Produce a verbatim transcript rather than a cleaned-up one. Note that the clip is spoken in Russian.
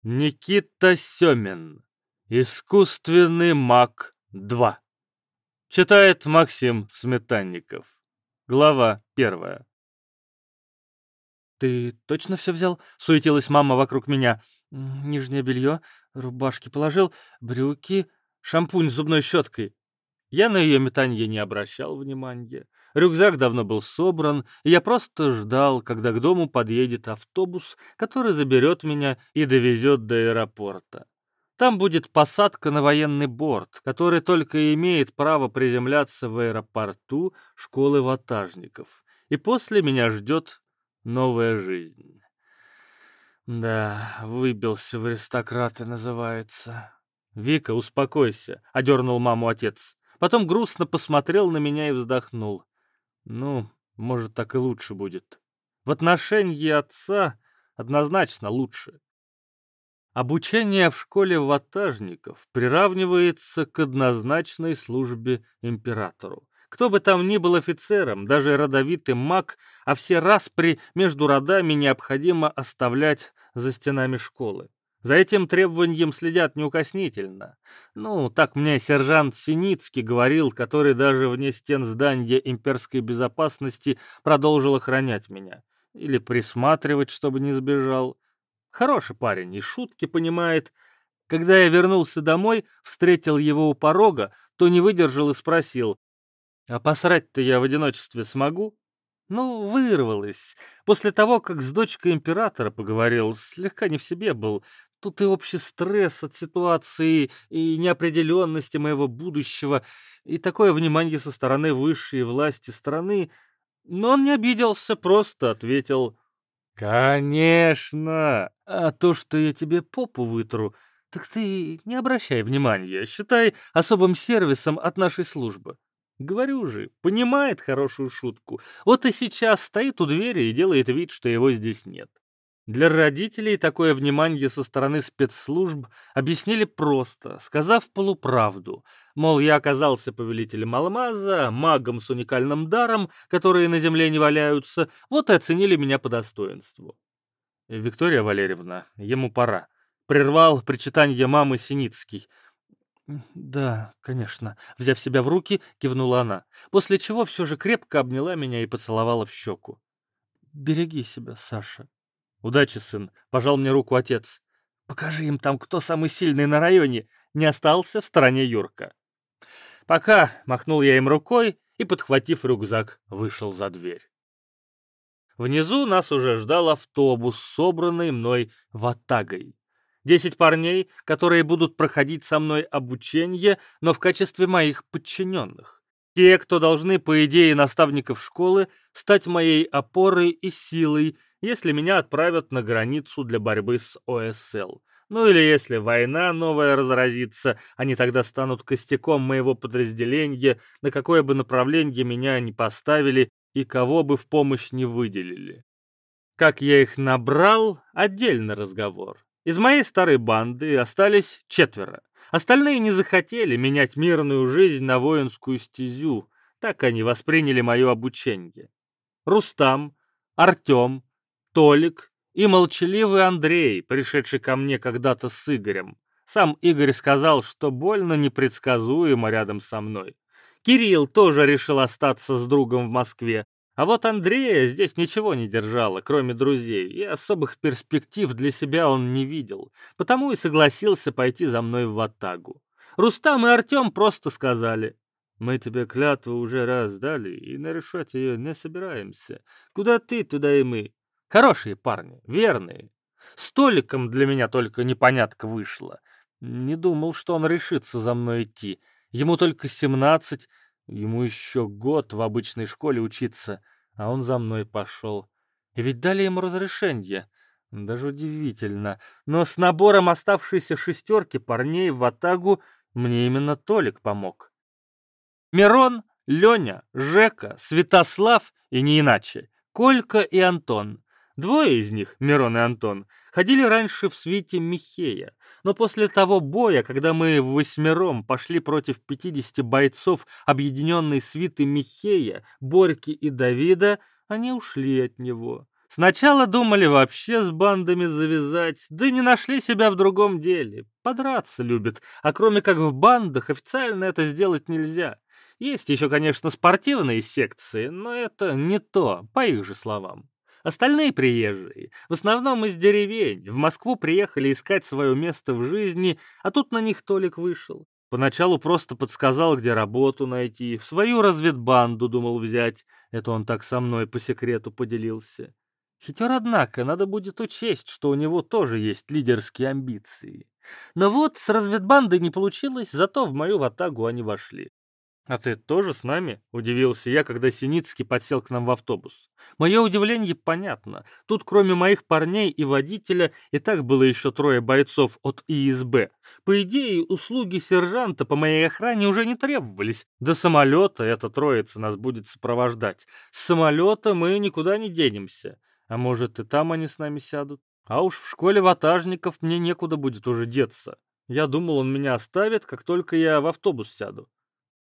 Никита Семин. Искусственный маг два. Читает Максим Сметанников. Глава первая. «Ты точно все взял?» — суетилась мама вокруг меня. «М, «Нижнее белье, рубашки положил, брюки, шампунь с зубной щеткой». Я на ее метанье не обращал внимания. Рюкзак давно был собран, и я просто ждал, когда к дому подъедет автобус, который заберет меня и довезет до аэропорта. Там будет посадка на военный борт, который только и имеет право приземляться в аэропорту школы ватажников. И после меня ждет новая жизнь. Да, выбился в аристократы, называется. «Вика, успокойся», — одернул маму отец. Потом грустно посмотрел на меня и вздохнул. «Ну, может, так и лучше будет. В отношении отца однозначно лучше». Обучение в школе ватажников приравнивается к однозначной службе императору. Кто бы там ни был офицером, даже родовитый маг, а все распри между родами необходимо оставлять за стенами школы. За этим требованием следят неукоснительно. Ну, так мне сержант Синицкий говорил, который даже вне стен здания имперской безопасности продолжил охранять меня. Или присматривать, чтобы не сбежал. Хороший парень и шутки понимает. Когда я вернулся домой, встретил его у порога, то не выдержал и спросил: «А посрать-то я в одиночестве смогу?» Ну, вырвалось. После того, как с дочкой императора поговорил, слегка не в себе был. Тут и общий стресс от ситуации, и неопределенности моего будущего, и такое внимание со стороны высшей власти страны. Но он не обиделся, просто ответил: «Конечно! А то, что я тебе попу вытру, так ты не обращай внимания, считай особым сервисом от нашей службы». Говорю же, понимает хорошую шутку. Вот и сейчас стоит у двери и делает вид, что его здесь нет. Для родителей такое внимание со стороны спецслужб объяснили просто, сказав полуправду. Мол, я оказался повелителем алмаза, магом с уникальным даром, которые на земле не валяются, вот и оценили меня по достоинству. «Виктория Валерьевна, ему пора», — прервал причитанье мамы Синицкий. «Да, конечно», — взяв себя в руки, кивнула она, после чего все же крепко обняла меня и поцеловала в щеку. «Береги себя, Саша». «Удачи, сын», — пожал мне руку отец. «Покажи им там, кто самый сильный на районе», — не остался в стороне Юрка. «Пока», — махнул я им рукой и, подхватив рюкзак, вышел за дверь. Внизу нас уже ждал автобус, собранный мной ватагой. Десять парней, которые будут проходить со мной обучение, но в качестве моих подчиненных. Те, кто должны, по идее наставников школы, стать моей опорой и силой, если меня отправят на границу для борьбы с ОСЛ. Ну или если война новая разразится, они тогда станут костяком моего подразделения, на какое бы направление меня ни поставили и кого бы в помощь не выделили. Как я их набрал — отдельный разговор. Из моей старой банды остались четверо. Остальные не захотели менять мирную жизнь на воинскую стезю. Так они восприняли мое обучение. Рустам, Артем, Толик и молчаливый Андрей, пришедший ко мне когда-то с Игорем. Сам Игорь сказал, что больно непредсказуемо рядом со мной. Кирилл тоже решил остаться с другом в Москве. А вот Андрея здесь ничего не держало, кроме друзей, и особых перспектив для себя он не видел, потому и согласился пойти за мной в ватагу. Рустам и Артем просто сказали: «Мы тебе клятву уже раз дали, и нарушать ее не собираемся. Куда ты, туда и мы». Хорошие парни, верные. С Толиком для меня только непонятка вышла. Не думал, что он решится за мной идти. Ему только семнадцать, ему еще год в обычной школе учиться, а он за мной пошел. И ведь дали ему разрешение. Даже удивительно. Но с набором оставшейся шестерки парней в ватагу мне именно Толик помог. Мирон, Леня, Жека, Святослав и не иначе, Колька и Антон. Двое из них, Мирон и Антон, ходили раньше в свите Михея, но после того боя, когда мы в восьмером пошли против пятидесяти бойцов объединенной свиты Михея, Борьки и Давида, они ушли от него. Сначала думали вообще с бандами завязать, да не нашли себя в другом деле. Подраться любят, а кроме как в бандах официально это сделать нельзя. Есть еще, конечно, спортивные секции, но это не то, по их же словам. Остальные приезжие, в основном из деревень, в Москву приехали искать свое место в жизни, а тут на них Толик вышел. Поначалу просто подсказал, где работу найти, в свою разведбанду думал взять. Это он так со мной по секрету поделился. Хитер, однако, надо будет учесть, что у него тоже есть лидерские амбиции. Но вот с разведбандой не получилось, зато в мою ватагу они вошли. «А ты тоже с нами?» — удивился я, когда Синицкий подсел к нам в автобус. Мое удивление понятно. Тут кроме моих парней и водителя и так было еще трое бойцов от И С Б. По идее, услуги сержанта по моей охране уже не требовались. До самолета эта троица нас будет сопровождать. С самолета мы никуда не денемся. А может, и там они с нами сядут? А уж в школе ватажников мне некуда будет уже деться. Я думал, он меня оставит, как только я в автобус сяду.